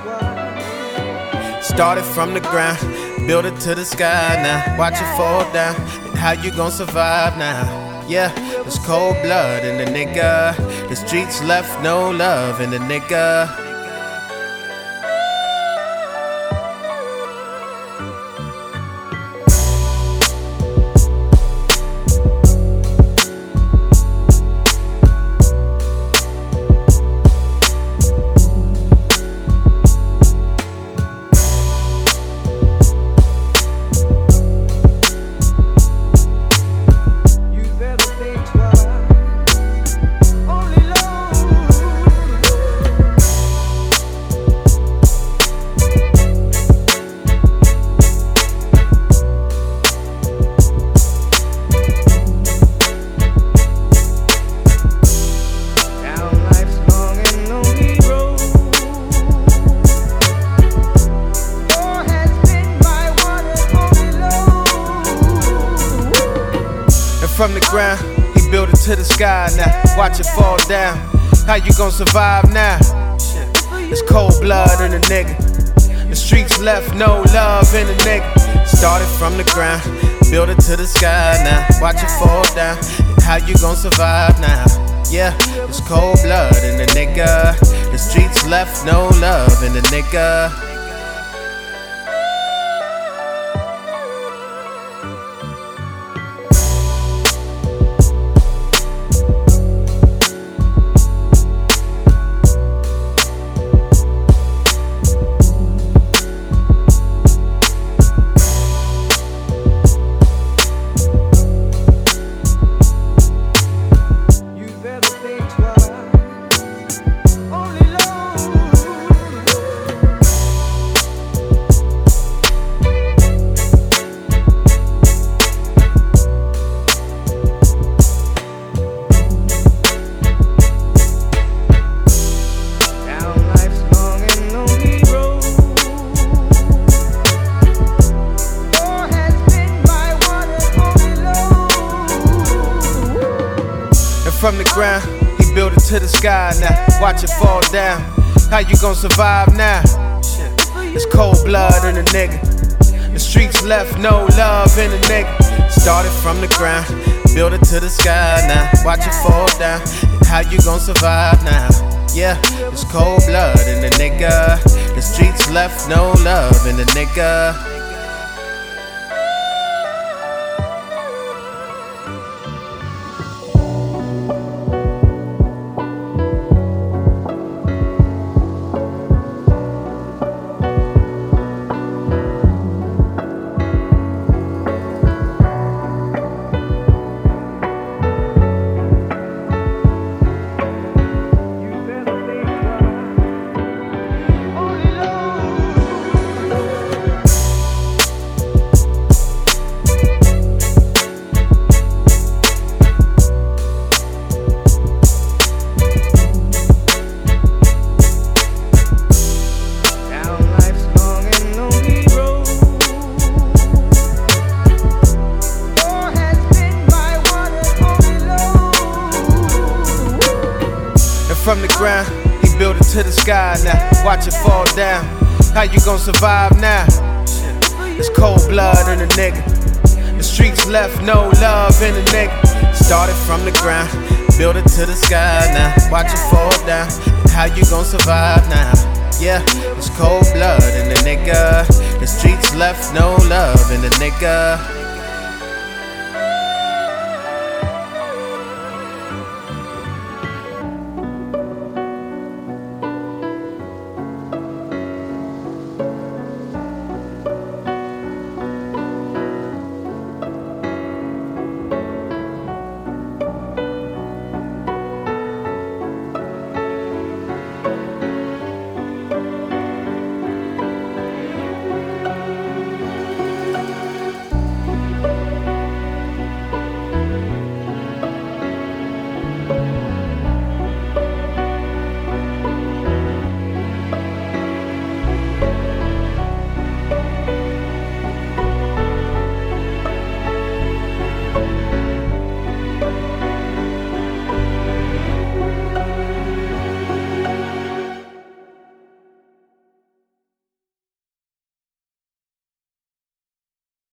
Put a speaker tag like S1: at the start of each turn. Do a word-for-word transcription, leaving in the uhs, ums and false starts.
S1: Started from the ground, build it to the sky now. Watch it fall down, and how you gon' survive now? Yeah, there's cold blood in the nigga. The streets left no love in the nigga. From the ground, he built it to the sky now. Watch it fall down. How you gon' survive now? It's cold blood in the nigga. The streets left no love in the nigga. Started from the ground, built it to the sky now. Watch it fall down. How you gon' survive now? Yeah, it's cold blood in the nigga. The streets left no love in the nigga. From the ground, he built it to the sky now. Watch it fall down. How you gon' survive now? It's cold blood in the nigga. The streets left no love in the nigga. Started from the ground, built it to the sky now. Watch it fall down. How you gon' survive now? Yeah, it's cold blood in the nigga. The streets left no love in the nigga. From the ground, he built it to the sky now. Watch it fall down. How you gon' survive now? It's cold blood in the nigga. The streets left no love in the nigga. Started from the ground, built it to the sky now. Watch it fall down. How you gon' survive now? Yeah, it's cold blood in the nigga. The streets left no love in the nigga.